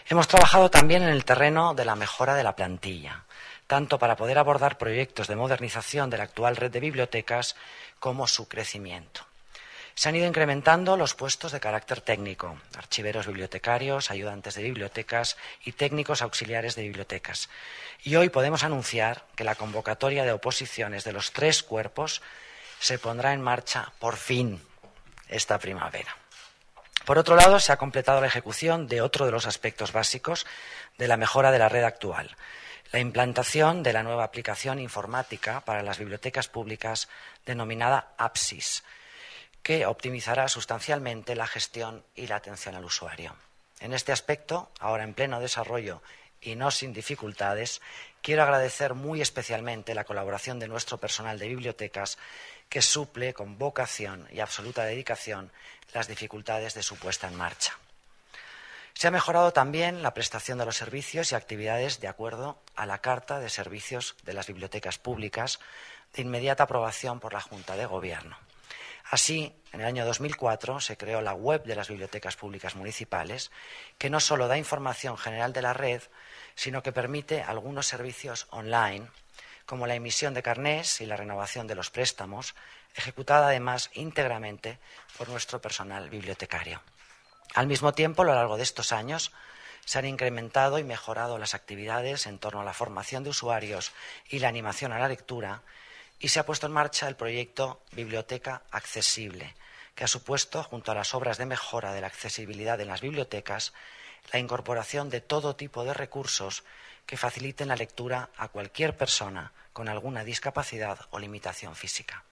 Hemos trabajado también en el terreno de la mejora de la plantilla, tanto para poder abordar proyectos de modernización de la actual red de bibliotecas como su crecimiento. Se han ido incrementando los puestos de carácter técnico, archiveros bibliotecarios, ayudantes de bibliotecas y técnicos auxiliares de bibliotecas. Y hoy podemos anunciar que la convocatoria de oposiciones de los 3 cuerpos se pondrá en marcha por fin esta primavera. Por otro lado, se ha completado la ejecución de otro de los aspectos básicos de la mejora de la red actual, la implantación de la nueva aplicación informática para las bibliotecas públicas denominada Apsis, que optimizará sustancialmente la gestión y la atención al usuario. En este aspecto, ahora en pleno desarrollo y no sin dificultades, quiero agradecer muy especialmente la colaboración de nuestro personal de bibliotecas, que suple con vocación y absoluta dedicación las dificultades de su puesta en marcha. Se ha mejorado también la prestación de los servicios y actividades de acuerdo a la Carta de Servicios de las Bibliotecas Públicas, de inmediata aprobación por la Junta de Gobierno. Así, en el año 2004 se creó la web de las bibliotecas públicas municipales, que no solo da información general de la red, sino que permite algunos servicios online, como la emisión de carnés y la renovación de los préstamos, ejecutada además íntegramente por nuestro personal bibliotecario. Al mismo tiempo, a lo largo de estos años, se han incrementado y mejorado las actividades en torno a la formación de usuarios y la animación a la lectura, y se ha puesto en marcha el proyecto Biblioteca Accesible, que ha supuesto, junto a las obras de mejora de la accesibilidad en las bibliotecas, la incorporación de todo tipo de recursos que faciliten la lectura a cualquier persona con alguna discapacidad o limitación física.